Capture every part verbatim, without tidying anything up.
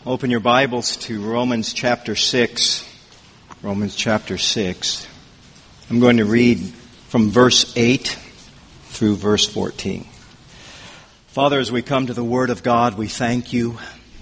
Open your Bibles to Romans chapter six. Romans chapter six. I'm going to read from verse eight through verse fourteen. Father, as we come to the Word of God, we thank you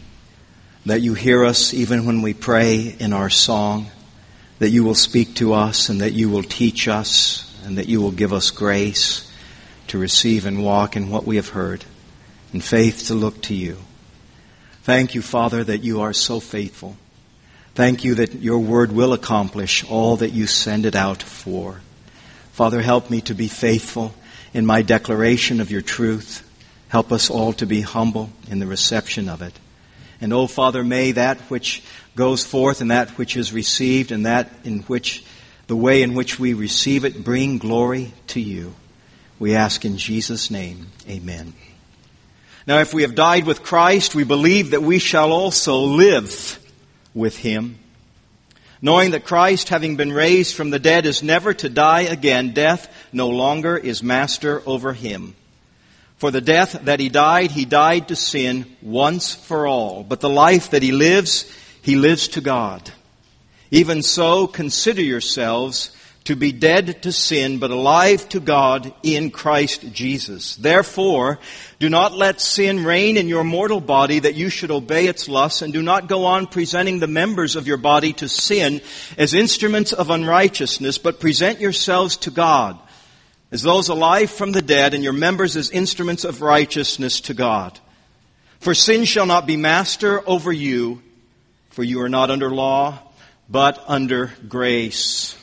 that you hear us even when we pray in our song, that you will speak to us and that you will teach us and that you will give us grace to receive and walk in what we have heard, and faith to look to you. Thank you, Father, that you are so faithful. Thank you that your word will accomplish all that you send it out for. Father, help me to be faithful in my declaration of your truth. Help us all to be humble in the reception of it. And, oh, Father, may that which goes forth and that which is received and that in which the way in which we receive it bring glory to you. We ask in Jesus' name, amen. Now, if we have died with Christ, we believe that we shall also live with Him. Knowing that Christ, having been raised from the dead, is never to die again, death no longer is master over Him. For the death that He died, He died to sin once for all. But the life that He lives, He lives to God. Even so, consider yourselves to be dead to sin, but alive to God in Christ Jesus. Therefore, do not let sin reign in your mortal body, that you should obey its lusts, and do not go on presenting the members of your body to sin as instruments of unrighteousness, but present yourselves to God as those alive from the dead, and your members as instruments of righteousness to God. For sin shall not be master over you, for you are not under law, but under grace.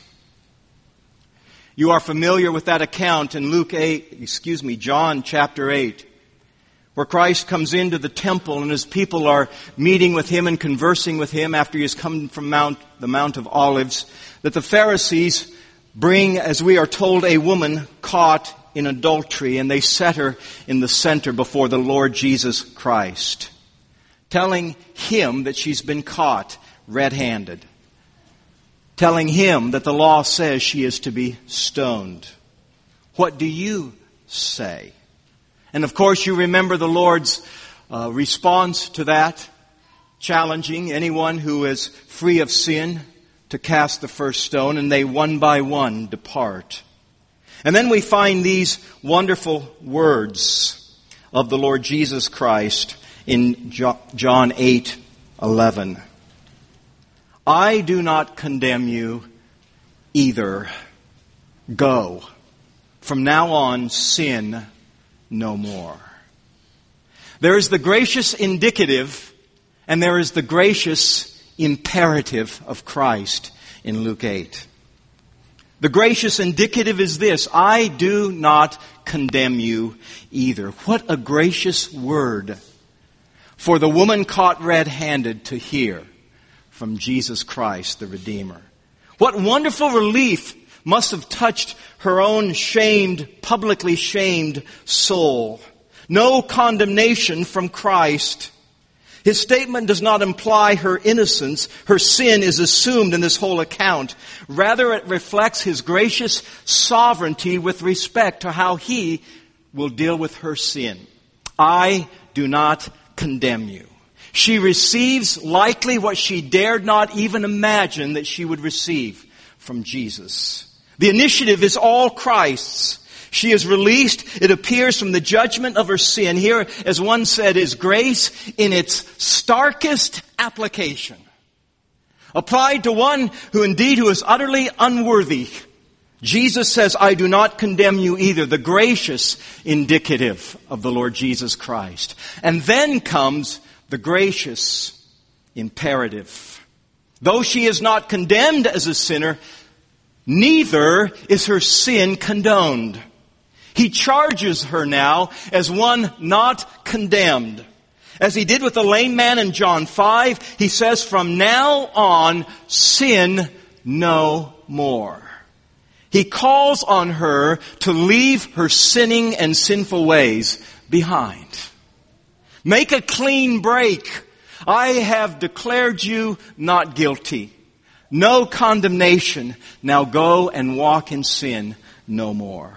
You are familiar with that account in Luke eight, excuse me, John chapter eight, where Christ comes into the temple and his people are meeting with him and conversing with him after he has come from Mount, the Mount of Olives, that the Pharisees bring, as we are told, a woman caught in adultery, and they set her in the center before the Lord Jesus Christ, telling him that she's been caught red-handed, telling him that the law says she is to be stoned. What do you say? And of course you remember the Lord's uh, response to that, challenging anyone who is free of sin to cast the first stone, and they one by one depart. And then we find these wonderful words of the Lord Jesus Christ in John eight eleven. I do not condemn you either. Go. From now on, sin no more. There is the gracious indicative and there is the gracious imperative of Christ in Luke eight. The gracious indicative is this: I do not condemn you either. What a gracious word for the woman caught red-handed to hear from Jesus Christ, the Redeemer. What wonderful relief must have touched her own shamed, publicly shamed soul. No condemnation from Christ. His statement does not imply her innocence. Her sin is assumed in this whole account. Rather, it reflects His gracious sovereignty with respect to how He will deal with her sin. I do not condemn you. She receives likely what she dared not even imagine that she would receive from Jesus. The initiative is all Christ's. She is released. It appears from the judgment of her sin. Here, as one said, is grace in its starkest application. Applied to one who indeed who is utterly unworthy. Jesus says, I do not condemn you either. The gracious indicative of the Lord Jesus Christ. And then comes the gracious imperative. Though she is not condemned as a sinner, neither is her sin condoned. He charges her now as one not condemned. As he did with the lame man in John five, he says, from now on, sin no more. He calls on her to leave her sinning and sinful ways behind. Make a clean break. I have declared you not guilty. No condemnation. Now go and walk in sin no more.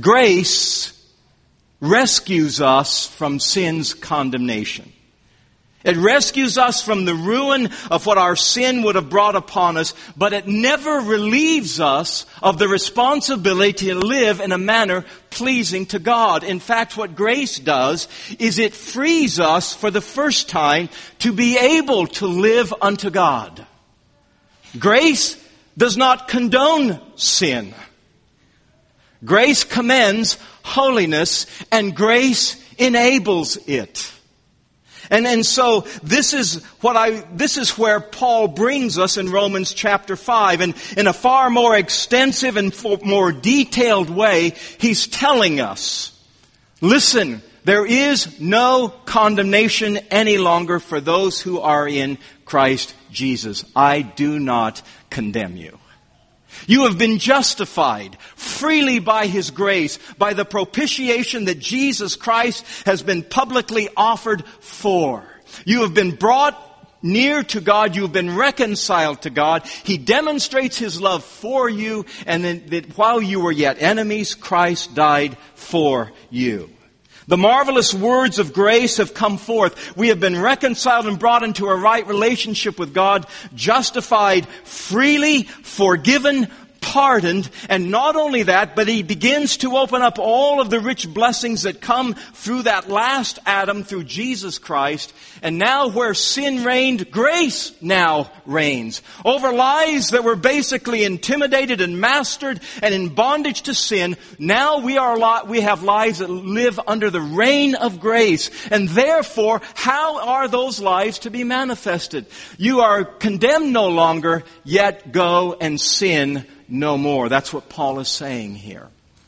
Grace rescues us from sin's condemnation. It rescues us from the ruin of what our sin would have brought upon us, but it never relieves us of the responsibility to live in a manner pleasing to God. In fact, what grace does is it frees us for the first time to be able to live unto God. Grace does not condone sin. Grace commends holiness, and grace enables it. And, and so this is what I, this is where Paul brings us in Romans chapter five. And in a far more extensive and more detailed way, he's telling us, listen, there is no condemnation any longer for those who are in Christ Jesus. I do not condemn you. You have been justified freely by His grace, by the propitiation that Jesus Christ has been publicly offered for. You have been brought near to God. You have been reconciled to God. He demonstrates His love for you, and then that while you were yet enemies, Christ died for you. The marvelous words of grace have come forth. We have been reconciled and brought into a right relationship with God, justified freely, forgiven, pardoned, and not only that, but He begins to open up all of the rich blessings that come through that last Adam, through Jesus Christ. And now where sin reigned, grace now reigns. Over lives that were basically intimidated and mastered and in bondage to sin, now we are li- we have lives that live under the reign of grace. And therefore, how are those lives to be manifested? You are condemned no longer, yet go and sin no more. That's what Paul is saying here.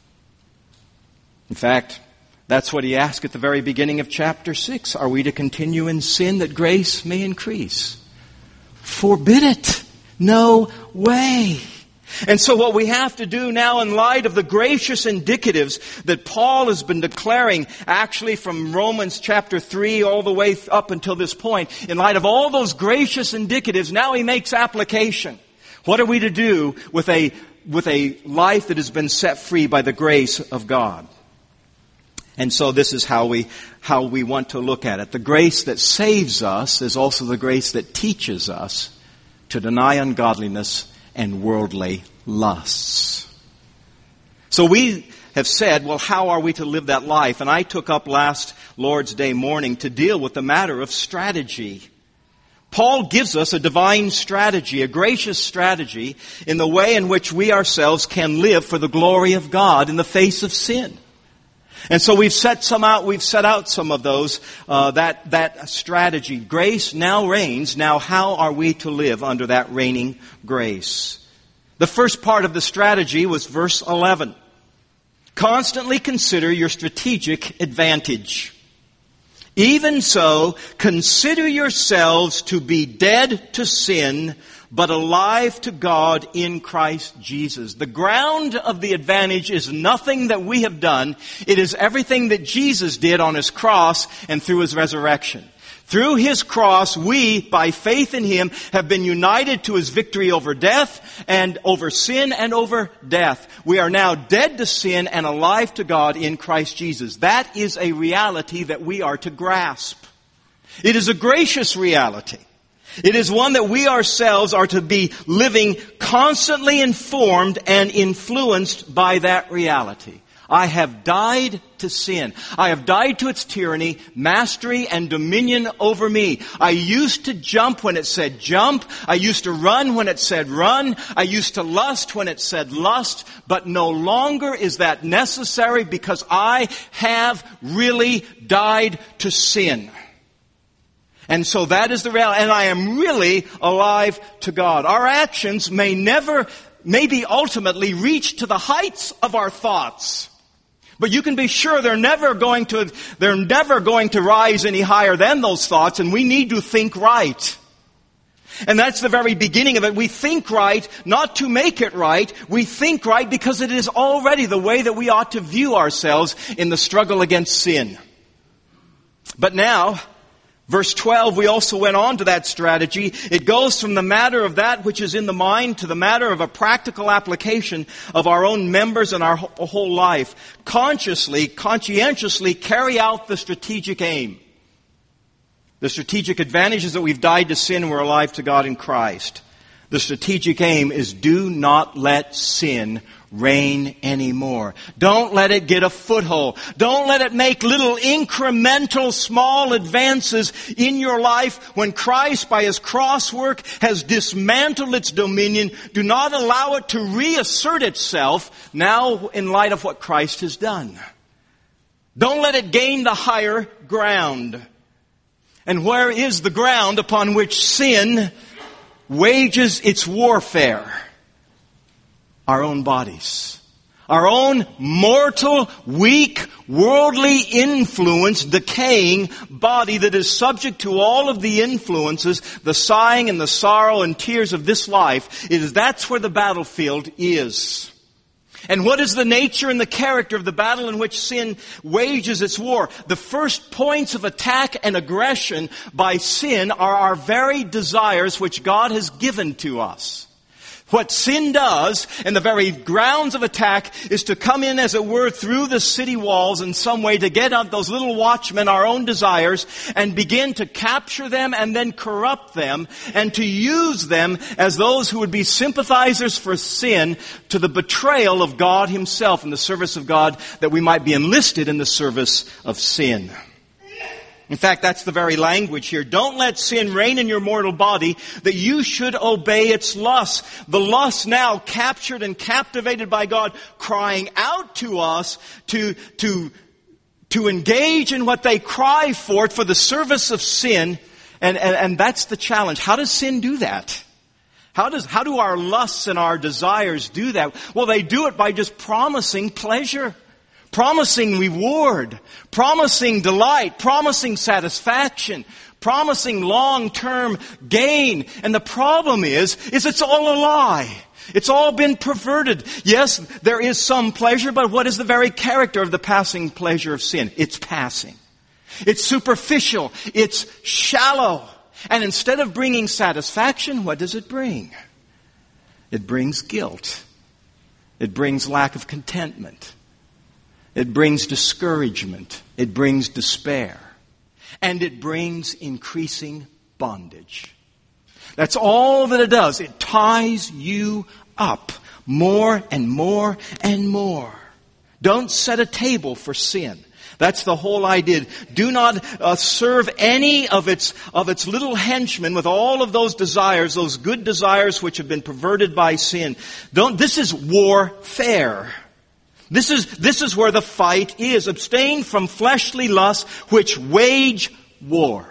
In fact, that's what he asked at the very beginning of chapter six. Are we to continue in sin that grace may increase? Forbid it. No way. And so what we have to do now, in light of the gracious indicatives that Paul has been declaring, actually from Romans chapter three all the way up until this point, in light of all those gracious indicatives, now he makes application. What are we to do with a, with a life that has been set free by the grace of God? And so this is how we, how we want to look at it. The grace that saves us is also the grace that teaches us to deny ungodliness and worldly lusts. So we have said, well, how are we to live that life? And I took up last Lord's Day morning to deal with the matter of strategy. Paul gives us a divine strategy, a gracious strategy, in the way in which we ourselves can live for the glory of God in the face of sin. And so we've set some out, we've set out some of those, uh, that, that strategy. Grace now reigns. Now how are we to live under that reigning grace? The first part of the strategy was verse eleven. Constantly consider your strategic advantage. Even so, consider yourselves to be dead to sin, but alive to God in Christ Jesus. The ground of the advantage is nothing that we have done. It is everything that Jesus did on His cross and through His resurrection. Through His cross, we, by faith in Him, have been united to His victory over death and over sin and over death. We are now dead to sin and alive to God in Christ Jesus. That is a reality that we are to grasp. It is a gracious reality. It is one that we ourselves are to be living constantly informed and influenced by that reality. I have died to sin. I have died to its tyranny, mastery, and dominion over me. I used to jump when it said jump. I used to run when it said run. I used to lust when it said lust. But no longer is that necessary because I have really died to sin. And so that is the reality. And I am really alive to God. Our actions may never, maybe ultimately reach to the heights of our thoughts. But you can be sure they're never going to, they're never going to rise any higher than those thoughts, and we need to think right. And that's the very beginning of it. We think right, not to make it right. We think right because it is already the way that we ought to view ourselves in the struggle against sin. But now, verse twelve, we also went on to that strategy. It goes from the matter of that which is in the mind to the matter of a practical application of our own members and our whole life. Consciously, conscientiously carry out the strategic aim. The strategic advantage is that we've died to sin and we're alive to God in Christ. The strategic aim is do not let sin reign anymore. Don't let it get a foothold. Don't let it make little incremental small advances in your life when Christ, by His cross work, has dismantled its dominion. Do not allow it to reassert itself now in light of what Christ has done. Don't let it gain the higher ground. And where is the ground upon which sin wages its warfare? Our own bodies. Our own mortal, weak, worldly influence, decaying body that is subject to all of the influences, the sighing and the sorrow and tears of this life. It is, that's where the battlefield is. And what is the nature and the character of the battle in which sin wages its war? The first points of attack and aggression by sin are our very desires which God has given to us. What sin does, and the very grounds of attack, is to come in, as it were, through the city walls in some way to get at those little watchmen, our own desires, and begin to capture them and then corrupt them, and to use them as those who would be sympathizers for sin to the betrayal of God Himself in the service of God, that we might be enlisted in the service of sin. In fact, that's the very language here. Don't let sin reign in your mortal body, that you should obey its lusts. The lusts now captured and captivated by God, crying out to us to, to, to engage in what they cry for, for the service of sin. And, and, and that's the challenge. How does sin do that? How does, how do our lusts and our desires do that? Well, they do it by just promising pleasure. Promising reward, promising delight, promising satisfaction, promising long-term gain. And the problem is, is it's all a lie. It's all been perverted. Yes, there is some pleasure, but what is the very character of the passing pleasure of sin? It's passing. It's superficial. It's shallow. And instead of bringing satisfaction, what does it bring? It brings guilt. It brings lack of contentment. It brings discouragement. It brings despair. And it brings increasing bondage. That's all that it does. It ties you up more and more and more. Don't set a table for sin. That's the whole idea. Do not uh, serve any of its of its little henchmen with all of those desires, those good desires which have been perverted by sin. Don't. This is warfare. This is, this is where the fight is. Abstain from fleshly lusts which wage war.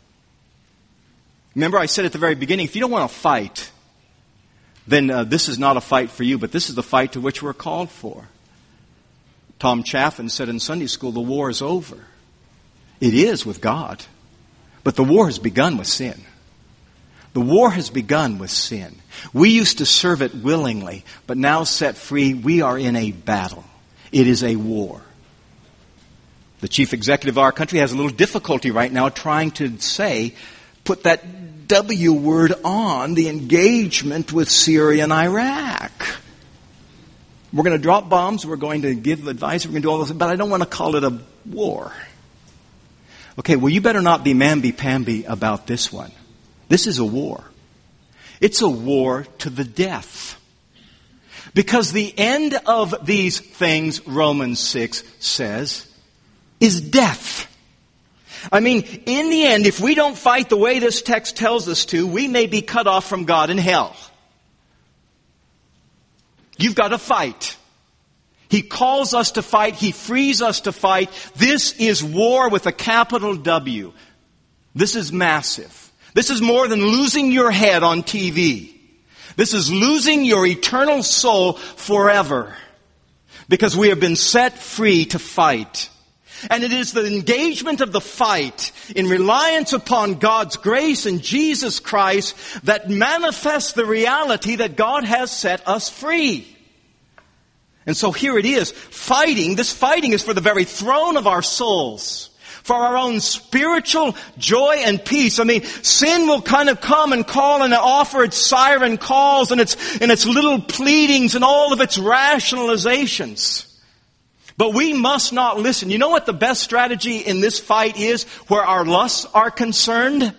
Remember I said at the very beginning, if you don't want to fight, then uh, this is not a fight for you, but this is the fight to which we're called for. Tom Chaffin said in Sunday school, the war is over. It is with God, but the war has begun with sin. The war has begun with sin. We used to serve it willingly, but now set free, we are in a battle. It is a war. The chief executive of our country has a little difficulty right now trying to say, put that W word on the engagement with Syria and Iraq. We're going to drop bombs, we're going to give advice, we're going to do all this, but I don't want to call it a war. Okay, well you better not be mamby-pamby about this one. This is a war. It's a war to the death. Because the end of these things, Romans six says, is death. I mean, in the end, if we don't fight the way this text tells us to, we may be cut off from God in hell. You've got to fight. He calls us to fight. He frees us to fight. This is war with a capital W. This is massive. This is more than losing your head on T V. This is losing your eternal soul forever. Because we have been set free to fight. And it is the engagement of the fight in reliance upon God's grace and Jesus Christ that manifests the reality that God has set us free. And so here it is. Fighting, this fighting is for the very throne of our souls. For our own spiritual joy and peace. I mean, sin will kind of come and call and offer its siren calls and its, and its little pleadings and all of its rationalizations. But we must not listen. You know what the best strategy in this fight is where our lusts are concerned?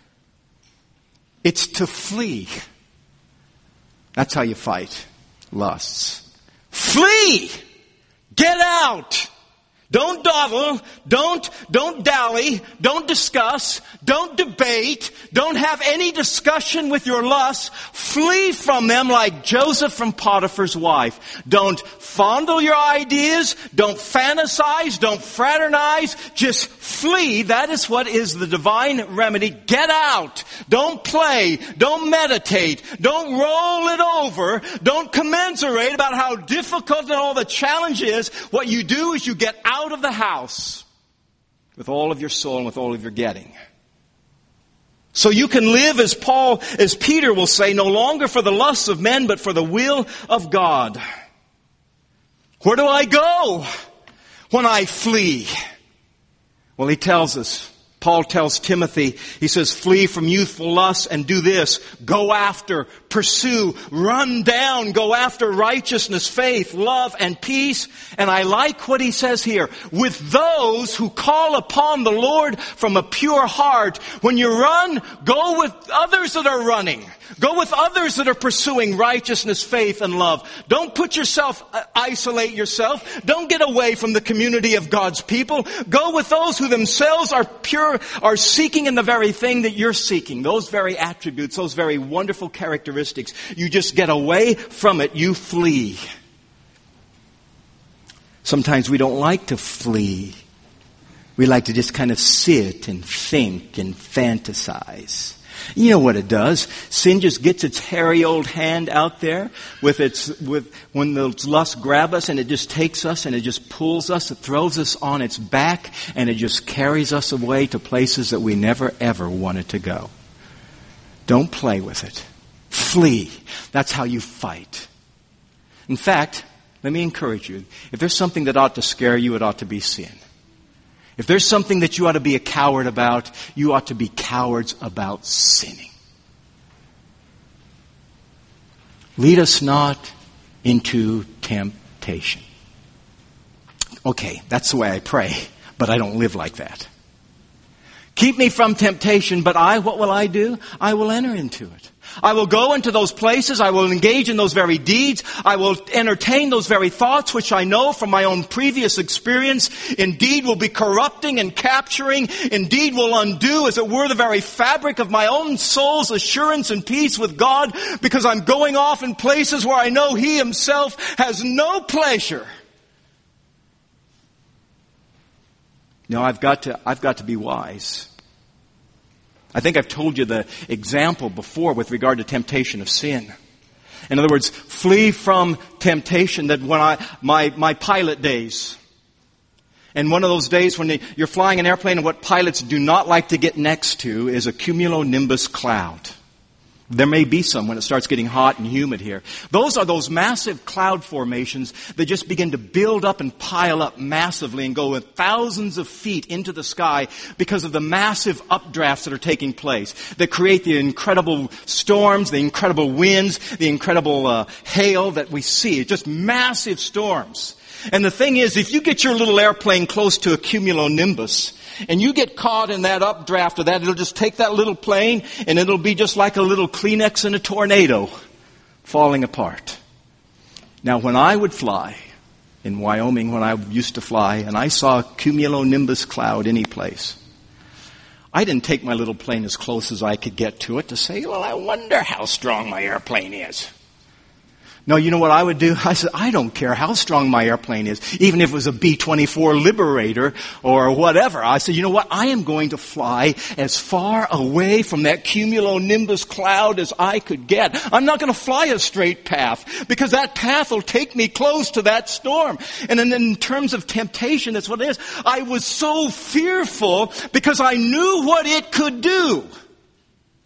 It's to flee. That's how you fight lusts. Flee! Get out! Don't dawdle, don't, don't dally, don't discuss, don't debate, don't have any discussion with your lusts. Flee from them like Joseph from Potiphar's wife. Don't fondle your ideas, don't fantasize, don't fraternize, just flee. That is what is the divine remedy. Get out. Don't play, don't meditate, don't roll it over, don't commiserate about how difficult and all the challenge is. What you do is you get out of the house with all of your soul and with all of your getting. So you can live as Paul, as Peter will say, no longer for the lusts of men, but for the will of God. Where do I go when I flee? Well, he tells us, Paul tells Timothy, he says, flee from youthful lusts and do this. Go after, pursue, run down, go after righteousness, faith, love, and peace. And I like what he says here. With those who call upon the Lord from a pure heart. When you run, go with others that are running. Go with others that are pursuing righteousness, faith, and love. Don't put yourself, uh, isolate yourself. Don't get away from the community of God's people. Go with those who themselves are pure, are seeking in the very thing that you're seeking. Those very attributes, those very wonderful characteristics. You just get away from it. You flee. Sometimes we don't like to flee. We like to just kind of sit and think and fantasize. You know what it does. Sin just gets its hairy old hand out there with its, with, when those lusts grab us and it just takes us and it just pulls us, it throws us on its back and it just carries us away to places that we never ever wanted to go. Don't play with it. Flee. That's how you fight. In fact, let me encourage you. If there's something that ought to scare you, it ought to be sin. If there's something that you ought to be a coward about, you ought to be cowards about sinning. Lead us not into temptation. Okay, that's the way I pray, but I don't live like that. Keep me from temptation, but I, what will I do? I will enter into it. I will go into those places. I will engage in those very deeds. I will entertain those very thoughts, which I know from my own previous experience, indeed will be corrupting and capturing, indeed will undo, as it were, the very fabric of my own soul's assurance and peace with God, because I'm going off in places where I know He Himself has no pleasure. No, I've got to, I've got to be wise. I think I've told you the example before with regard to temptation of sin. In other words, flee from temptation that when I, my, my pilot days, and one of those days when they, you're flying an airplane and what pilots do not like to get next to is a cumulonimbus cloud. There may be some when it starts getting hot and humid here. Those are those massive cloud formations that just begin to build up and pile up massively and go with thousands of feet into the sky because of the massive updrafts that are taking place that create the incredible storms, the incredible winds, the incredible uh, hail that we see. It's just massive storms. And the thing is, if you get your little airplane close to a cumulonimbus, and you get caught in that updraft of that, it'll just take that little plane and it'll be just like a little Kleenex in a tornado falling apart. Now, when I would fly in Wyoming, when I used to fly, and I saw a cumulonimbus cloud any place, I didn't take my little plane as close as I could get to it to say, well, I wonder how strong my airplane is. No, you know what I would do? I said, I don't care how strong my airplane is, even if it was a B twenty-four Liberator or whatever. I said, you know what? I am going to fly as far away from that cumulonimbus cloud as I could get. I'm not going to fly a straight path because that path will take me close to that storm. And then in terms of temptation, that's what it is. I was so fearful because I knew what it could do.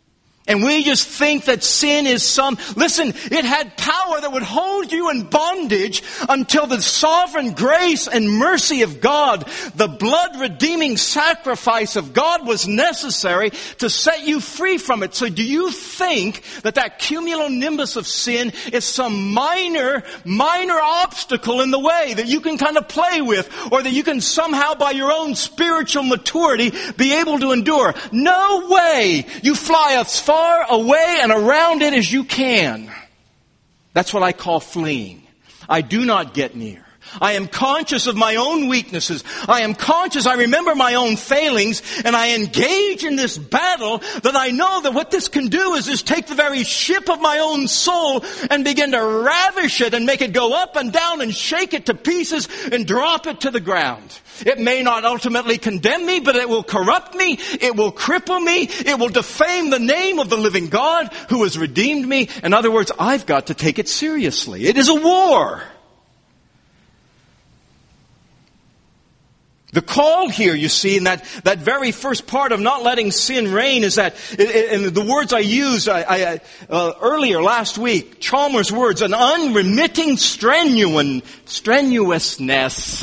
And we just think that sin is some... Listen, it had power that would hold you in bondage until the sovereign grace and mercy of God, the blood-redeeming sacrifice of God was necessary to set you free from it. So do you think that that cumulonimbus of sin is some minor, minor obstacle in the way that you can kind of play with, or that you can somehow by your own spiritual maturity be able to endure? No way! You fly as far away and around it as you can. That's what I call fleeing. I do not get near. I am conscious of my own weaknesses. I am conscious, I remember my own failings, and I engage in this battle that I know that what this can do is just take the very ship of my own soul and begin to ravish it and make it go up and down and shake it to pieces and drop it to the ground. It may not ultimately condemn me, but it will corrupt me. It will cripple me. It will defame the name of the living God who has redeemed me. In other words, I've got to take it seriously. It is a war. The call here, you see, in that, that very first part of not letting sin reign is that, and the words I used I, I, uh, earlier last week, Chalmers' words, an unremitting strenuous, strenuousness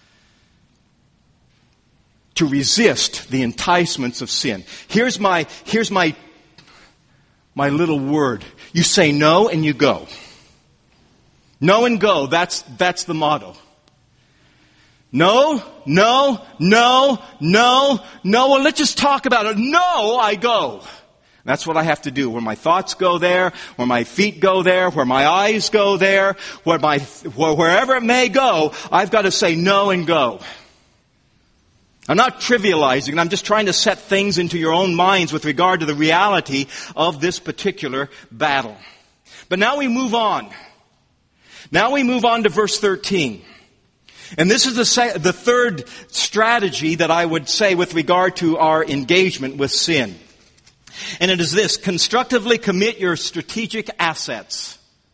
to resist the enticements of sin. Here's my, here's my, my little word. You say no and you go. No and go. That's, that's the motto. No, no, no, no, no. Well, let's just talk about it. No, I go. That's what I have to do. Where my thoughts go there, where my feet go there, where my eyes go there, where my, wherever it may go, I've got to say no and go. I'm not trivializing. I'm just trying to set things into your own minds with regard to the reality of this particular battle. But now we move on. Now we move on to verse thirteen. And this is the, se- the third strategy that I would say with regard to our engagement with sin. And it is this: constructively commit your strategic assets.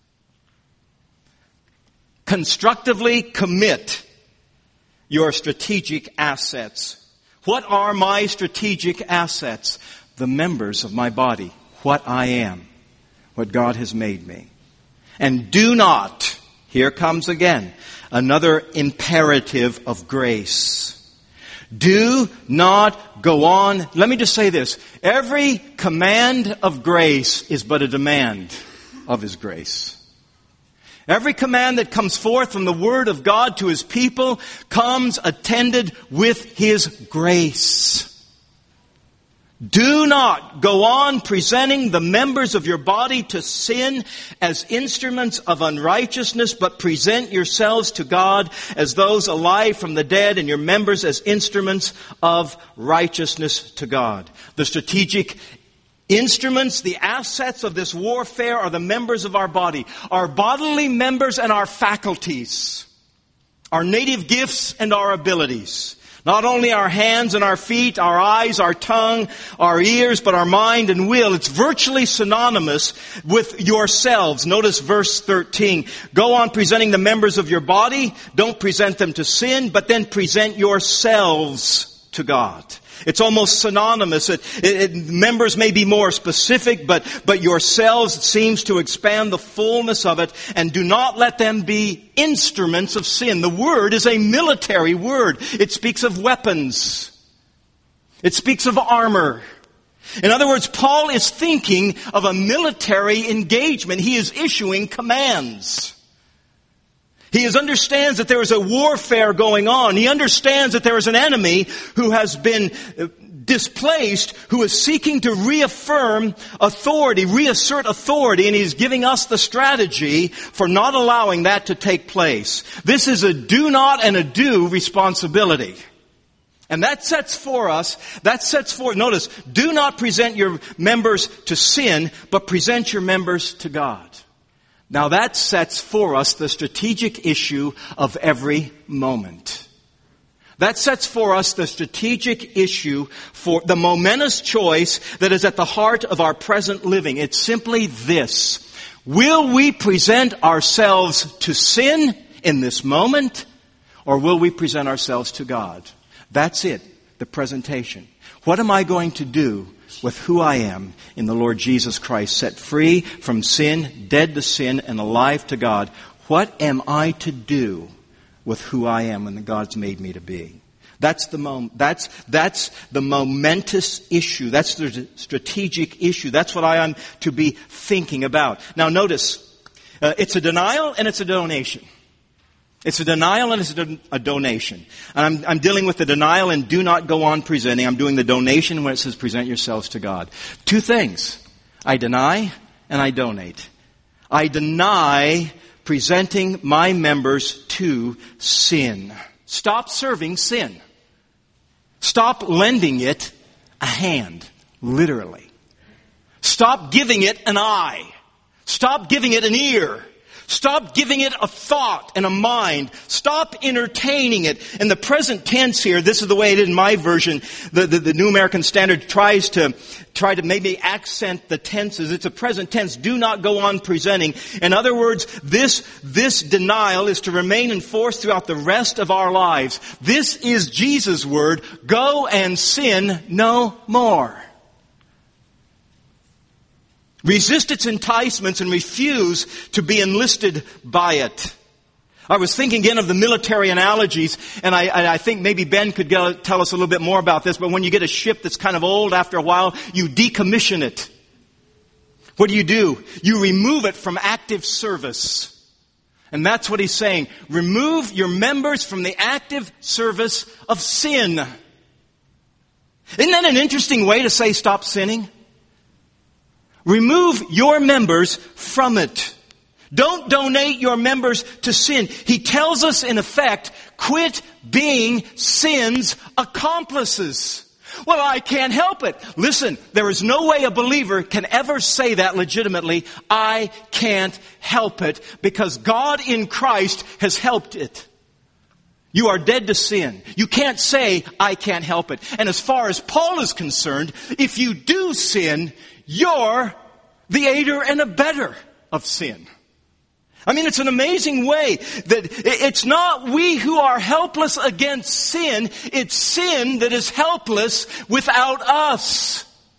Constructively commit your strategic assets. What are my strategic assets? The members of my body. What I am. What God has made me. And do not, here comes again, another imperative of grace. Do not go on. Let me just say this. Every command of grace is but a demand of His grace. Every command that comes forth from the Word of God to His people comes attended with His grace. Do not go on presenting the members of your body to sin as instruments of unrighteousness, but present yourselves to God as those alive from the dead, and your members as instruments of righteousness to God. The strategic instruments, the assets of this warfare are the members of our body. Our bodily members and our faculties. Our native gifts and our abilities. Not only our hands and our feet, our eyes, our tongue, our ears, but our mind and will. It's virtually synonymous with yourselves. Notice verse thirteen. Go on presenting the members of your body. Don't present them to sin, but then present yourselves to God. It's almost synonymous. It, it, it, members may be more specific, but, but yourselves seems to expand the fullness of it. And do not let them be instruments of sin. The word is a military word. It speaks of weapons. It speaks of armor. In other words, Paul is thinking of a military engagement. He is issuing commands. He is, understands that there is a warfare going on. He understands that there is an enemy who has been displaced, who is seeking to reaffirm authority, reassert authority, and he's giving us the strategy for not allowing that to take place. This is a do not and a do responsibility. And that sets for us, that sets for, notice, do not present your members to sin, but present your members to God. Now that sets for us the strategic issue of every moment. That sets for us the strategic issue for the momentous choice that is at the heart of our present living. It's simply this. Will we present ourselves to sin in this moment, or will we present ourselves to God? That's it, the presentation. What am I going to do with who I am in the Lord Jesus Christ, set free from sin, dead to sin, and alive to God, what am I to do with who I am and that God's made me to be? That's the mom- that's that's the momentous issue. That's the strategic issue. That's what I am to be thinking about. Now notice, uh, it's a denial and it's a donation. It's a denial and it's a, do- a donation. And I'm, I'm dealing with the denial and do not go on presenting. I'm doing the donation when it says present yourselves to God. Two things. I deny and I donate. I deny presenting my members to sin. Stop serving sin. Stop lending it a hand, literally. Stop giving it an eye. Stop giving it an ear. Stop giving it a thought and a mind. Stop entertaining it. In the present tense here, this is the way it is in my version. The, the, the New American Standard tries to try to maybe accent the tenses. It's a present tense. Do not go on presenting. In other words, this, this denial is to remain in force throughout the rest of our lives. This is Jesus' word. Go and sin no more. Resist its enticements and refuse to be enlisted by it. I was thinking again of the military analogies, and I, I think maybe Ben could go, tell us a little bit more about this, but when you get a ship that's kind of old after a while, you decommission it. What do you do? You remove it from active service. And that's what he's saying. Remove your members from the active service of sin. Isn't that an interesting way to say stop sinning? Remove your members from it. Don't donate your members to sin. He tells us, in effect, quit being sin's accomplices. Well, I can't help it. Listen, there is no way a believer can ever say that legitimately. I can't help it, because God in Christ has helped it. You are dead to sin. You can't say, I can't help it. And as far as Paul is concerned, if you do sin, you're the aider and abetter of sin. I mean, it's an amazing way that it's not we who are helpless against sin. It's sin that is helpless without us.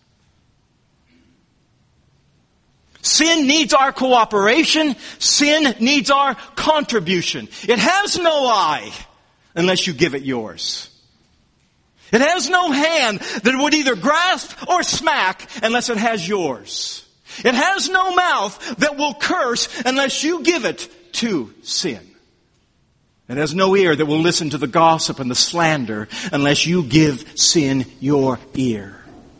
Sin needs our cooperation. Sin needs our contribution. It has no eye unless you give it yours. It has no hand that would either grasp or smack unless it has yours. It has no mouth that will curse unless you give it to sin. It has no ear that will listen to the gossip and the slander unless you give sin your ear.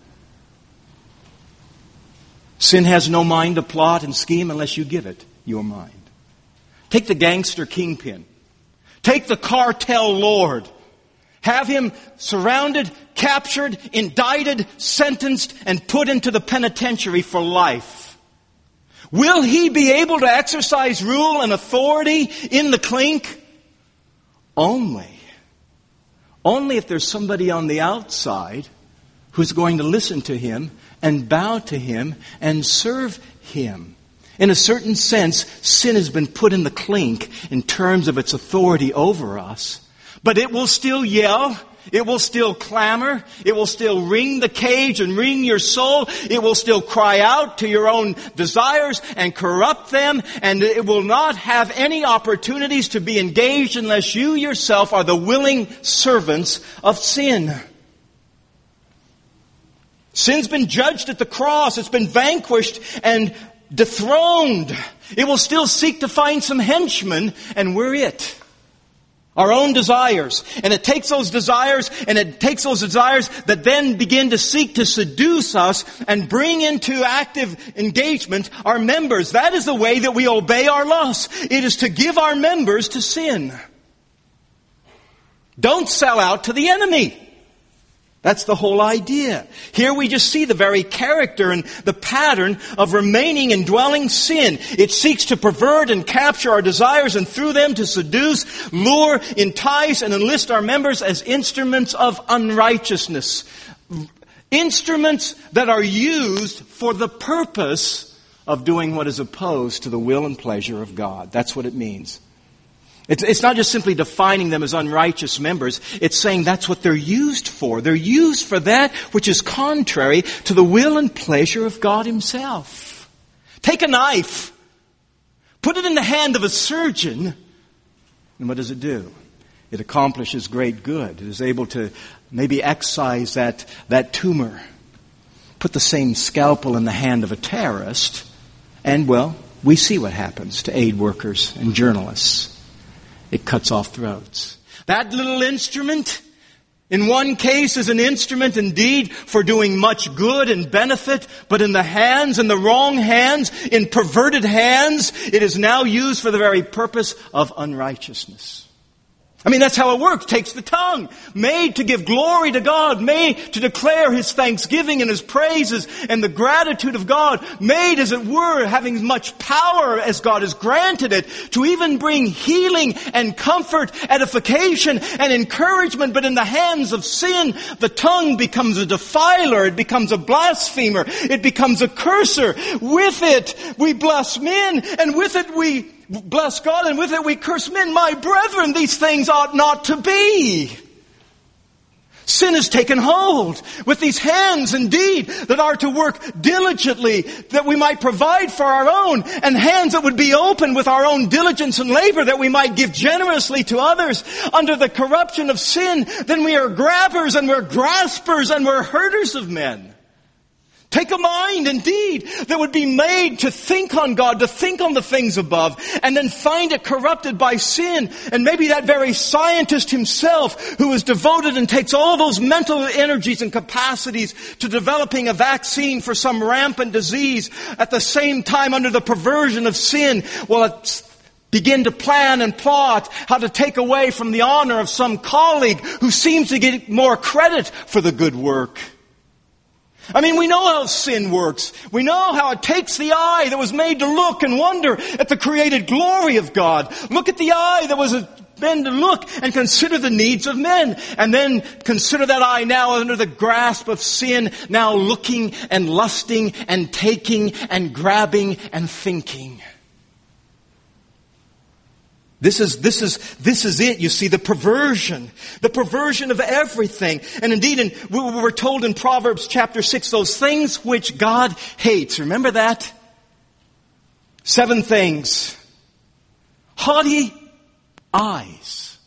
Sin has no mind to plot and scheme unless you give it your mind. Take the gangster kingpin. Take the cartel lord. Have him surrounded, captured, indicted, sentenced, and put into the penitentiary for life. Will he be able to exercise rule and authority in the clink? Only. Only if there's somebody on the outside who's going to listen to him and bow to him and serve him. In a certain sense, sin has been put in the clink in terms of its authority over us. But it will still yell. It will still clamor. It will still wring the cage and wring your soul. It will still cry out to your own desires and corrupt them. And it will not have any opportunities to be engaged unless you yourself are the willing servants of sin. Sin's been judged at the cross. It's been vanquished and dethroned. It will still seek to find some henchmen, and we're it. Our own desires. And it takes those desires, and it takes those desires that then begin to seek to seduce us and bring into active engagement our members. That is the way that we obey our lusts. It is to give our members to sin. Don't sell out to the enemy. That's the whole idea. Here we just see the very character and the pattern of remaining and dwelling sin. It seeks to pervert and capture our desires and through them to seduce, lure, entice, and enlist our members as instruments of unrighteousness. Instruments that are used for the purpose of doing what is opposed to the will and pleasure of God. That's what it means. It's, it's not just simply defining them as unrighteous members. It's saying that's what they're used for. They're used for that which is contrary to the will and pleasure of God Himself. Take a knife, put it in the hand of a surgeon, and what does it do? It accomplishes great good. It is able to maybe excise that, that tumor. Put the same scalpel in the hand of a terrorist, and, well, we see what happens to aid workers and journalists. It cuts off throats. That little instrument, in one case, is an instrument indeed for doing much good and benefit, but in the hands, in the wrong hands, in perverted hands, it is now used for the very purpose of unrighteousness. I mean, that's how it works. It takes the tongue, made to give glory to God, made to declare His thanksgiving and His praises and the gratitude of God, made, as it were, having as much power as God has granted it, to even bring healing and comfort, edification and encouragement. But in the hands of sin, the tongue becomes a defiler, it becomes a blasphemer, it becomes a curser. With it, we bless men, and with it we bless God, and with it we curse men. My brethren, these things ought not to be. Sin has taken hold with these hands, indeed, that are to work diligently, that we might provide for our own, and hands that would be open with our own diligence and labor, that we might give generously to others. Under the corruption of sin, then we are grabbers, and we're graspers, and we're hurters of men. Take a mind, indeed, that would be made to think on God, to think on the things above, and then find it corrupted by sin. And maybe that very scientist himself, who is devoted and takes all those mental energies and capacities to developing a vaccine for some rampant disease, at the same time, under the perversion of sin, will begin to plan and plot how to take away from the honor of some colleague who seems to get more credit for the good work. I mean, we know how sin works. We know how it takes the eye that was made to look and wonder at the created glory of God. Look at the eye that was meant to look and consider the needs of men. And then consider that eye now under the grasp of sin, now looking and lusting and taking and grabbing and thinking. This is, this is, this is it. You see, the perversion, the perversion of everything. And indeed, in, we were told in Proverbs chapter six, those things which God hates. Remember that? Seven things. Haughty eyes.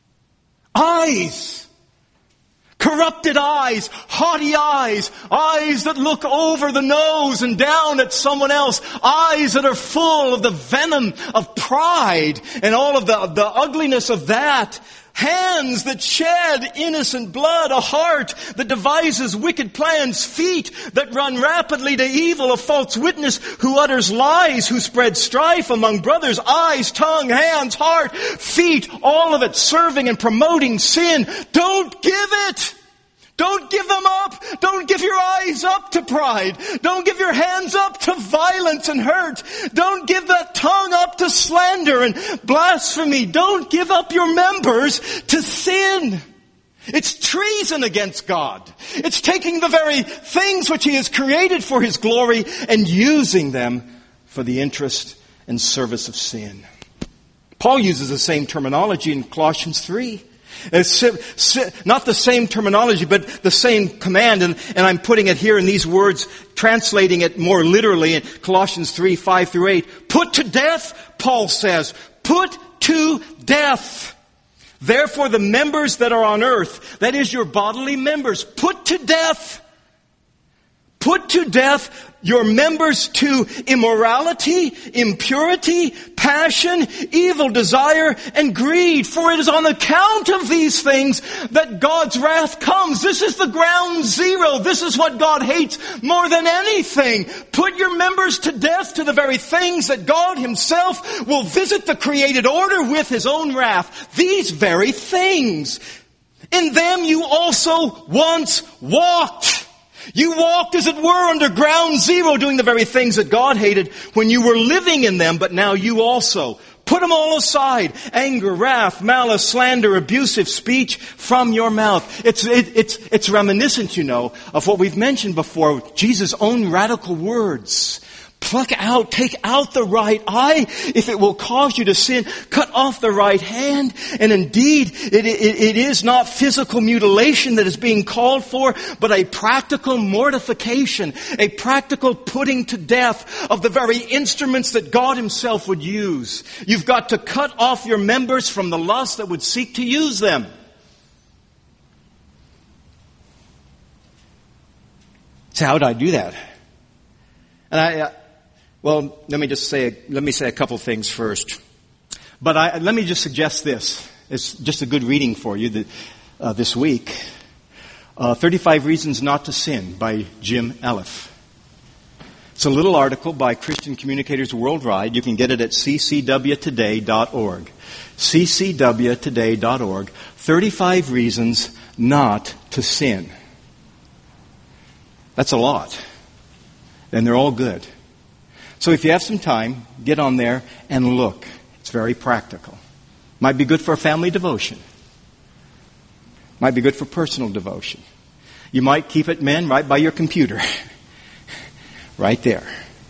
Eyes. Corrupted eyes, haughty eyes, eyes that look over the nose and down at someone else, eyes that are full of the venom of pride and all of the, the ugliness of that, hands that shed innocent blood, a heart that devises wicked plans, feet that run rapidly to evil, a false witness who utters lies, who spreads strife among brothers, eyes, tongue, hands, heart, feet, all of it serving and promoting sin. Don't give it! Don't give them up. Don't give your eyes up to pride. Don't give your hands up to violence and hurt. Don't give that tongue up to slander and blasphemy. Don't give up your members to sin. It's treason against God. It's taking the very things which He has created for His glory and using them for the interest and service of sin. Paul uses the same terminology in Colossians three. It's not the same terminology, but the same command. And, and I'm putting it here in these words, translating it more literally in Colossians three, five through eight. Put to death, Paul says. Put to death. Therefore the members that are on earth, that is your bodily members, put to death. Put to death your members to immorality, impurity, passion, evil desire, and greed. For it is on account of these things that God's wrath comes. This is the ground zero. This is what God hates more than anything. Put your members to death to the very things that God Himself will visit the created order with His own wrath. These very things. In them you also once walked. You walked, as it were, under ground zero, doing the very things that God hated when you were living in them, but now you also put them all aside. Anger, wrath, malice, slander, abusive speech from your mouth. It's, it, it's, it's reminiscent, you know, of what we've mentioned before, Jesus' own radical words. pluck out, take out the right eye. If it will cause you to sin, cut off the right hand. And indeed, it, it, it is not physical mutilation that is being called for, but a practical mortification, a practical putting to death of the very instruments that God Himself would use. You've got to cut off your members from the lust that would seek to use them. So how do I do that? And I, uh, well, let me just say, let me say a couple things first. But I, let me just suggest this. It's just a good reading for you that, uh, this week. Uh, thirty-five Reasons Not to Sin by Jim Elliff. It's a little article by Christian Communicators Worldwide. You can get it at c c w today dot org. c c w today dot org. thirty-five Reasons Not to Sin. That's a lot. And they're all good. So if you have some time, get on there and look. It's very practical. Might be good for a family devotion. Might be good for personal devotion. You might keep it, men, right by your computer. Right there.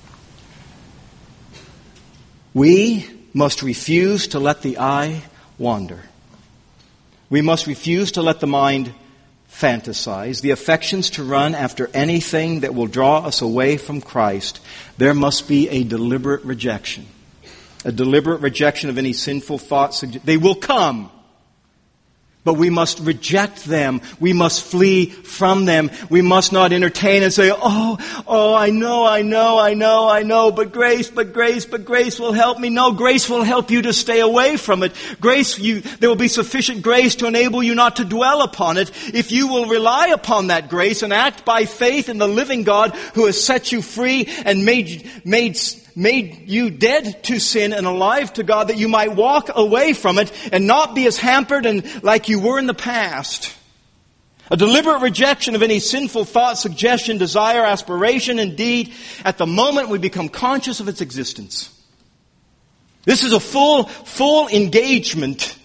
We must refuse to let the eye wander. We must refuse to let the mind fantasize, the affections to run after anything that will draw us away from Christ. There must be a deliberate rejection. A deliberate rejection of any sinful thoughts. They will come. But we must reject them. We must flee from them. We must not entertain and say, oh, oh, I know, I know, I know, I know, but grace, but grace, but grace will help me. No, grace will help you to stay away from it. Grace, you, there will be sufficient grace to enable you not to dwell upon it if you will rely upon that grace and act by faith in the living God who has set you free and made, made, made you dead to sin and alive to God, that you might walk away from it and not be as hampered and like you were in the past. A deliberate rejection of any sinful thought, suggestion, desire, aspiration, indeed, at the moment we become conscious of its existence. This is a full, full engagement.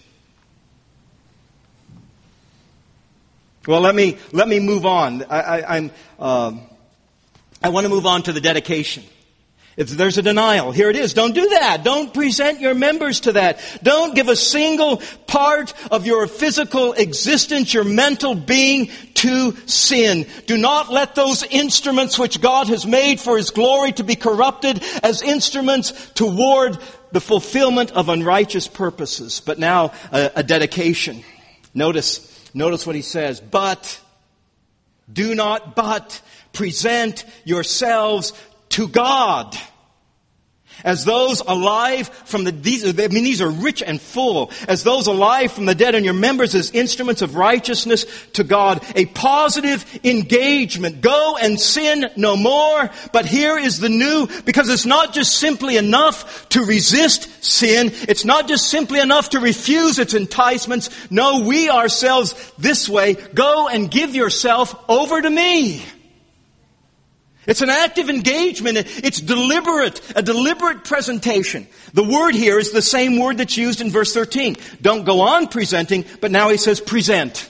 Well, let me, let me move on. I, I, I'm, uh, I want to move on to the dedication. If there's a denial, here it is. Don't do that. Don't present your members to that. Don't give a single part of your physical existence, your mental being, to sin. Do not let those instruments which God has made for His glory to be corrupted as instruments toward the fulfillment of unrighteous purposes. But now, a, a dedication. Notice, notice what he says. But, do not but, present yourselves to God as those alive from the, these, I mean, these are rich and full, as those alive from the dead, and your members as instruments of righteousness to God. A positive engagement. Go and sin no more. But here is the new, because it's not just simply enough to resist sin. It's not just simply enough to refuse its enticements. No, we ourselves this way, go and give yourself over to me. It's an active engagement. It's deliberate, a deliberate presentation. The word here is the same word that's used in verse thirteen. Don't go on presenting, but now he says present.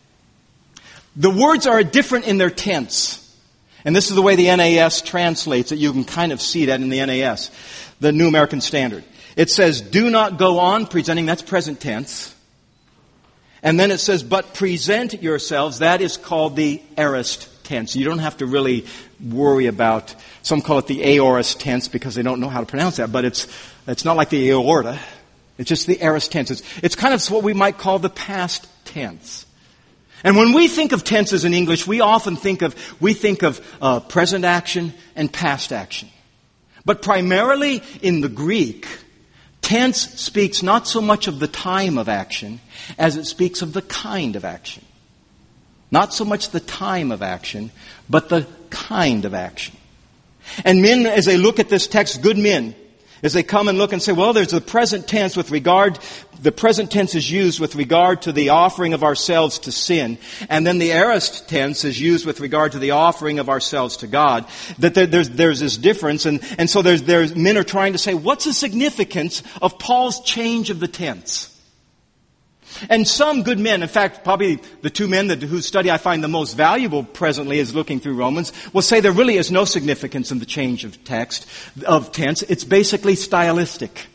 The words are different in their tense. And this is the way the N A S translates it. You can kind of see that in the N A S, the New American Standard. It says, do not go on presenting. That's present tense. And then it says, but present yourselves. That is called the aorist tense. You don't have to really worry about, some call it the aorist tense because they don't know how to pronounce that, but it's it's not like the aorta. It's just the aorist tense. It's, it's kind of what we might call the past tense. And when we think of tenses in English, we often think of, we think of uh, present action and past action. But primarily in the Greek, tense speaks not so much of the time of action as it speaks of the kind of action. Not so much the time of action, but the kind of action. And men, as they look at this text, good men, as they come and look and say, well, there's the present tense with regard, the present tense is used with regard to the offering of ourselves to sin, and then the aorist tense is used with regard to the offering of ourselves to God, that there, there's, there's this difference, and, and so there's, there's, men are trying to say, what's the significance of Paul's change of the tense? And some good men, in fact, probably the two men that, whose study I find the most valuable presently is looking through Romans, will say there really is no significance in the change of text, of tense. It's basically stylistic.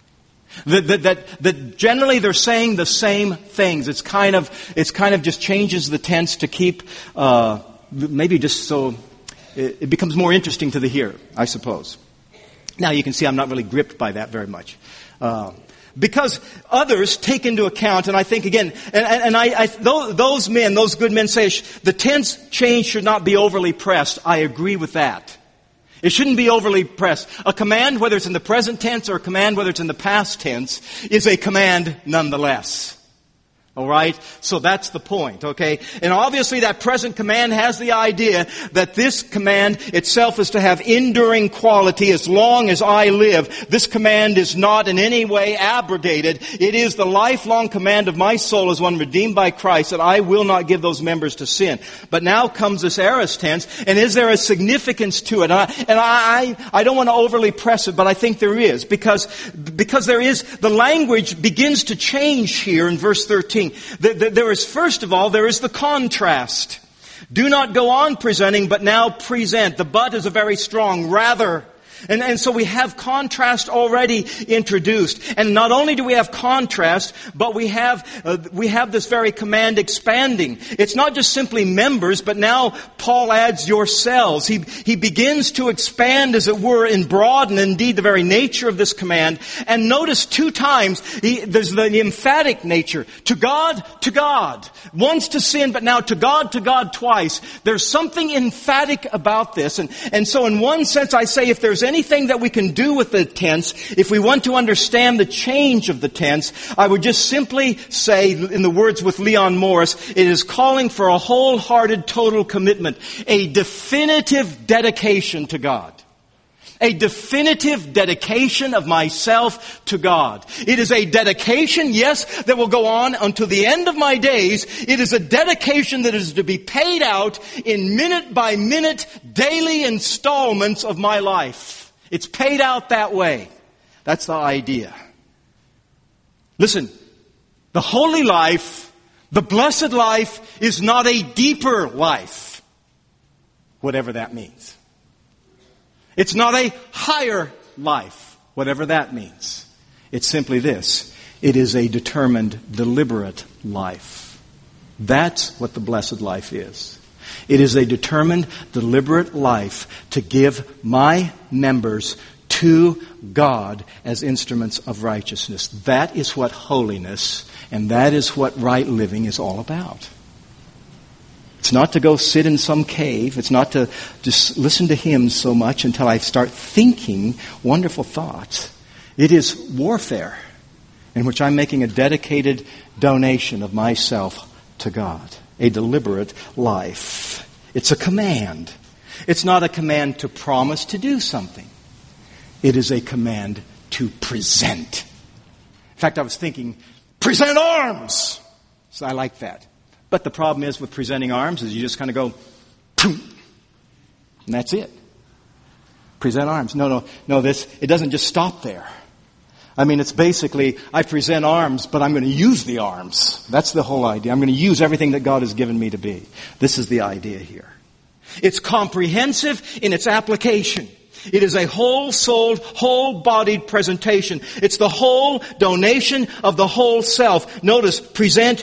That, that, that, that generally they're saying the same things. It's kind of, it's kind of just changes the tense to keep, uh, maybe just so it, it becomes more interesting to the hearer, I suppose. Now you can see I'm not really gripped by that very much. Uh, Because others take into account, and I think again, and, and, and I, I, those men, those good men say the tense change should not be overly pressed. I agree with that. It shouldn't be overly pressed. A command, whether it's in the present tense or a command, whether it's in the past tense, is a command nonetheless. All right? So that's the point, okay? And obviously that present command has the idea that this command itself is to have enduring quality as long as I live. This command is not in any way abrogated. It is the lifelong command of my soul as one redeemed by Christ that I will not give those members to sin. But now comes this aorist tense, and is there a significance to it? And I, and I, I don't want to overly press it, but I think there is. Because, because there is, the language begins to change here in verse thirteen. There is, first of all, there is the contrast. Do not go on presenting, but now present. The but is a very strong rather. And, and so we have contrast already introduced. And not only do we have contrast, but we have, uh, we have this very command expanding. It's not just simply members, but now Paul adds yourselves. He, he begins to expand, as it were, and broaden indeed the very nature of this command. And notice two times, he, there's the emphatic nature. To God, to God. Once to sin, but now to God, to God twice. There's something emphatic about this. And, and so in one sense I say if there's anything that we can do with the tense, if we want to understand the change of the tense, I would just simply say, in the words with Leon Morris, it is calling for a wholehearted total commitment, a definitive dedication to God. A definitive dedication of myself to God. It is a dedication, yes, that will go on until the end of my days. It is a dedication that is to be paid out in minute by minute, daily installments of my life. It's paid out that way. That's the idea. Listen, the holy life, the blessed life, is not a deeper life, whatever that means. It's not a higher life, whatever that means. It's simply this. It is a determined, deliberate life. That's what the blessed life is. It is a determined, deliberate life to give my members to God as instruments of righteousness. That is what holiness and that is what right living is all about. It's not to go sit in some cave. It's not to just listen to hymns so much until I start thinking wonderful thoughts. It is warfare in which I'm making a dedicated donation of myself to God. A deliberate life. It's a command. It's not a command to promise to do something. It is a command to present. In fact, I was thinking, present arms! So I like that. But the problem is with presenting arms is you just kind of go, and that's it. Present arms. No, no, no, this, it doesn't just stop there. I mean, it's basically, I present arms, but I'm going to use the arms. That's the whole idea. I'm going to use everything that God has given me to be. This is the idea here. It's comprehensive in its application. It is a whole-souled, whole-bodied presentation. It's the whole donation of the whole self. Notice, present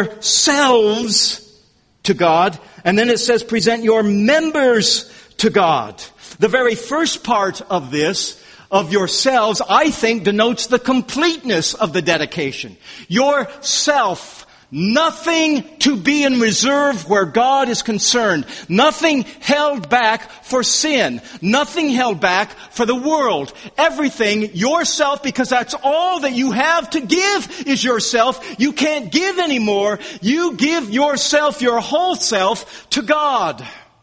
yourselves to God. And then it says, present your members to God. The very first part of this, of yourselves, I think denotes the completeness of the dedication. Yourself. Nothing to be in reserve where God is concerned. Nothing held back for sin. Nothing held back for the world. Everything yourself, because that's all that you have to give is yourself. You can't give anymore. You give yourself, your whole self, to God.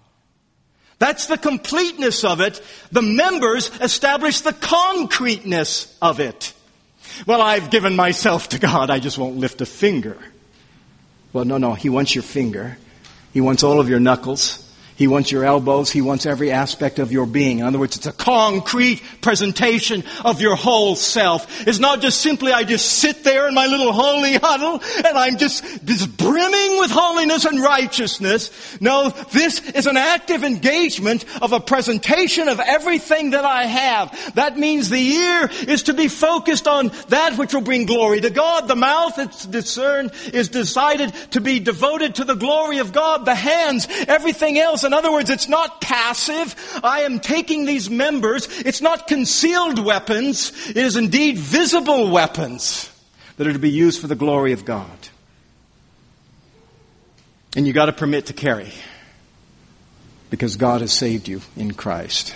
That's the completeness of it. The members establish the concreteness of it. Well, I've given myself to God. I just won't lift a finger. Well, no, no. He wants your finger. He wants all of your knuckles. He wants your elbows. He wants every aspect of your being. In other words, it's a concrete presentation of your whole self. It's not just simply I just sit there in my little holy huddle and I'm just, just brimming with holiness and righteousness. No, this is an active engagement of a presentation of everything that I have. That means the ear is to be focused on that which will bring glory to God. The mouth, it's discerned, is decided to be devoted to the glory of God. The hands, everything else. In other words, it's not passive. I am taking these members. It's not concealed weapons. It is indeed visible weapons that are to be used for the glory of God. And you got to permit to carry, because God has saved you in Christ.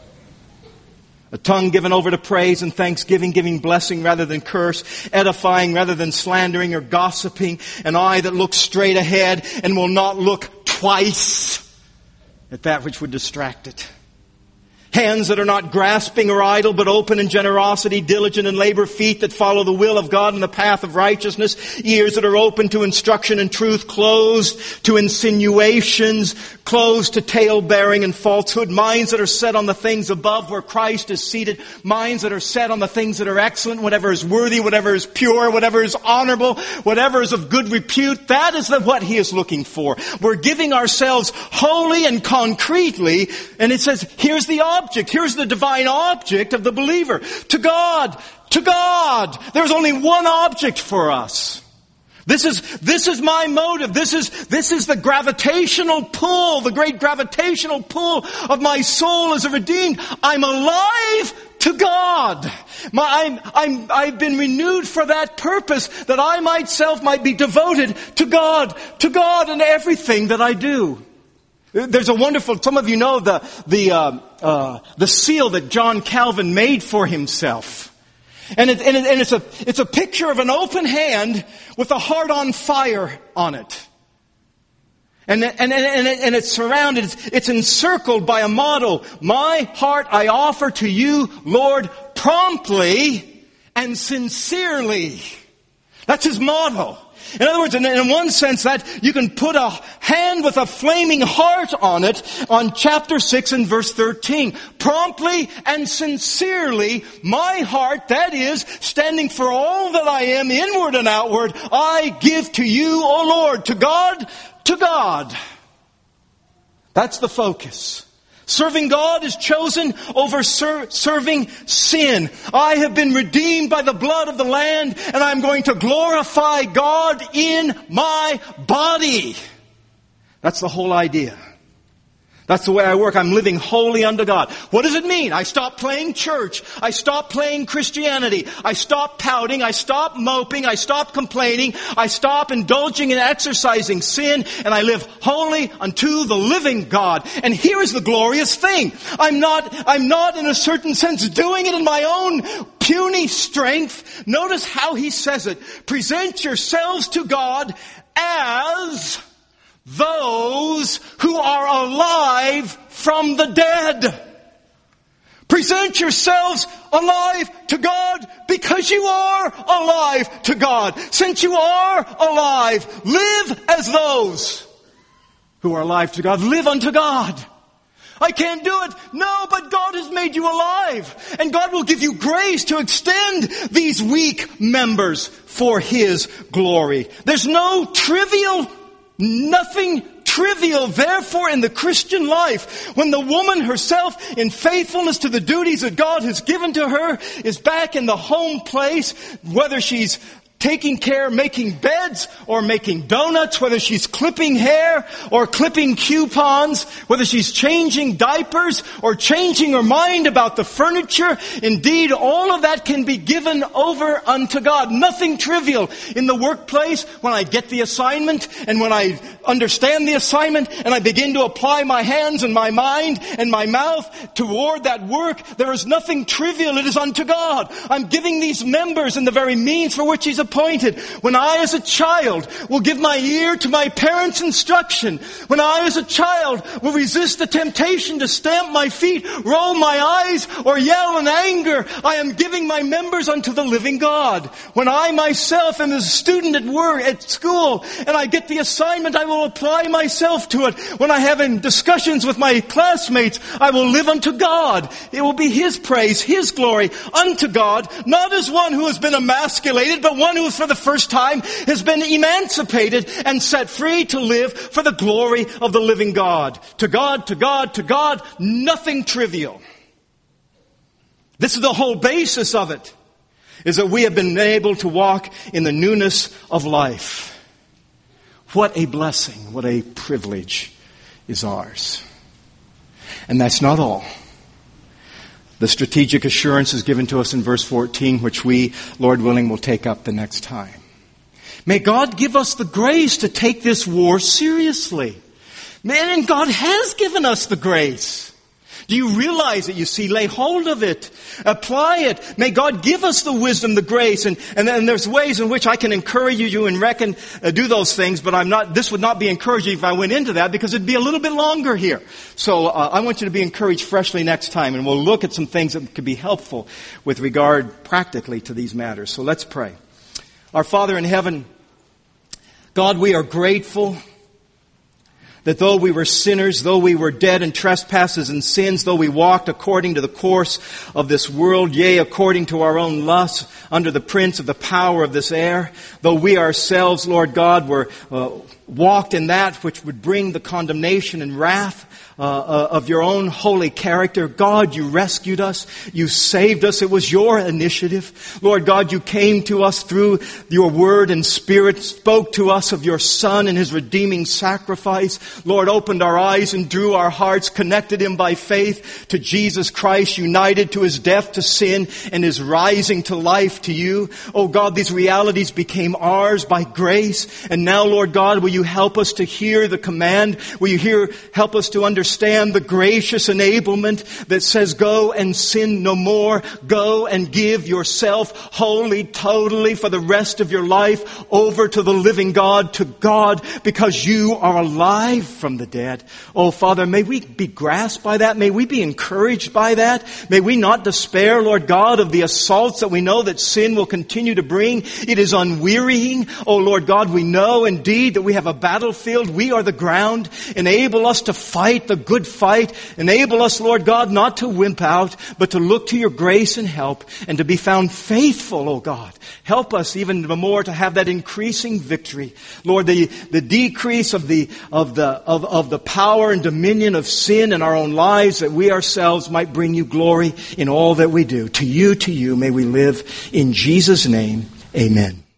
A tongue given over to praise and thanksgiving, giving blessing rather than curse, edifying rather than slandering or gossiping, an eye that looks straight ahead and will not look twice at that which would distract it. Hands that are not grasping or idle, but open in generosity, diligent in labor, feet that follow the will of God in the path of righteousness, ears that are open to instruction and truth, closed to insinuations, closed to tale-bearing and falsehood, minds that are set on the things above where Christ is seated, minds that are set on the things that are excellent, whatever is worthy, whatever is pure, whatever is honorable, whatever is of good repute. That is the, what He is looking for. We're giving ourselves wholly and concretely, and it says, here's the object, here's the divine object of the believer. To God, to God. There's only one object for us. This is, this is my motive. This is, this is the gravitational pull, the great gravitational pull of my soul as a redeemed. I'm alive to God. My, I'm, I'm, I've been renewed for that purpose, that I myself might be devoted to God, to God in everything that I do. There's a wonderful, some of you know the, the, uh, uh, the seal that John Calvin made for himself. And, it, and, it, and it's a it's a picture of an open hand with a heart on fire on it. And, and, and, and, it, and it's surrounded, it's, it's encircled by a motto, my heart I offer to you, Lord, promptly and sincerely. That's his motto. In other words, in, in one sense, that you can put a hand with a flaming heart on it on chapter six and verse thirteen. Promptly and sincerely, my heart, that is, standing for all that I am, inward and outward, I give to you, O Lord, to God, to God. That's the focus. Serving God is chosen over ser- serving sin. I have been redeemed by the blood of the Lamb, and I'm going to glorify God in my body. That's the whole idea. That's the way I work. I'm living wholly unto God. What does it mean? I stop playing church. I stop playing Christianity. I stop pouting. I stop moping. I stop complaining. I stop indulging in exercising sin. And I live wholly unto the living God. And here is the glorious thing. I'm not, I'm not in a certain sense doing it in my own puny strength. Notice how he says it. Present yourselves to God as those who are alive from the dead. Present yourselves alive to God because you are alive to God. Since you are alive, live as those who are alive to God. Live unto God. I can't do it. No, but God has made you alive. And God will give you grace to extend these weak members for His glory. There's no trivial Nothing trivial, therefore, in the Christian life, when the woman herself, in faithfulness to the duties that God has given to her, is back in the home place, whether she's taking care, making beds, or making donuts, whether she's clipping hair or clipping coupons, whether she's changing diapers or changing her mind about the furniture. Indeed, all of that can be given over unto God. Nothing trivial. In the workplace, when I get the assignment and when I understand the assignment and I begin to apply my hands and my mind and my mouth toward that work, there is nothing trivial. It is unto God. I'm giving these members in the very means for which He's disappointed. When I as a child will give my ear to my parents' instruction. When I as a child will resist the temptation to stamp my feet, roll my eyes, or yell in anger, I am giving my members unto the living God. When I myself am a student at work, at school, and I get the assignment, I will apply myself to it. When I have in discussions with my classmates, I will live unto God. It will be His praise, His glory unto God, not as one who has been emasculated, but one who for the first time has been emancipated and set free to live for the glory of the living God. To God, to God, to God, nothing trivial. This is the whole basis of it, is that we have been able to walk in the newness of life. What a blessing, what a privilege is ours. And that's not all. The strategic assurance is given to us in verse fourteen, which we, Lord willing, will take up the next time. May God give us the grace to take this war seriously. Man, and God has given us the grace. Do you realize it? You see, lay hold of it. Apply it. May God give us the wisdom, the grace. And, and then there's ways in which I can encourage you and reckon, uh, do those things, but I'm not, this would not be encouraging if I went into that because it'd be a little bit longer here. So, uh, I want you to be encouraged freshly next time, and we'll look at some things that could be helpful with regard practically to these matters. So let's pray. Our Father in heaven, God, we are grateful that though we were sinners, though we were dead in trespasses and sins, though we walked according to the course of this world, yea, according to our own lusts, under the prince of the power of this air, though we ourselves, Lord God, were uh, walked in that which would bring the condemnation and wrath uh, uh, of your own holy character. God, you rescued us. You saved us. It was your initiative. Lord God, you came to us through your word and spirit, spoke to us of your Son and His redeeming sacrifice. Lord, opened our eyes and drew our hearts, connected Him by faith to Jesus Christ, united to His death to sin and His rising to life to you. Oh God, these realities became ours by grace. And now, Lord God, will you help us to hear the command? Will you hear, help us to understand the gracious enablement that says, go and sin no more. Go and give yourself wholly, totally for the rest of your life over to the living God, to God, because you are alive from the dead. Oh Father, may we be grasped by that. May we be encouraged by that. May we not despair, Lord God, of the assaults that we know that sin will continue to bring. It is unwearying. Oh Lord God, we know indeed that we have a battlefield. We are the ground. Enable us to fight the good fight. Enable us, Lord God, not to wimp out, but to look to your grace and help and to be found faithful, oh God. Help us even more to have that increasing victory. Lord, the, the decrease of the, of the, of, of the power and dominion of sin in our own lives, that we ourselves might bring you glory in all that we do. To you, to you, may we live in Jesus' name. Amen.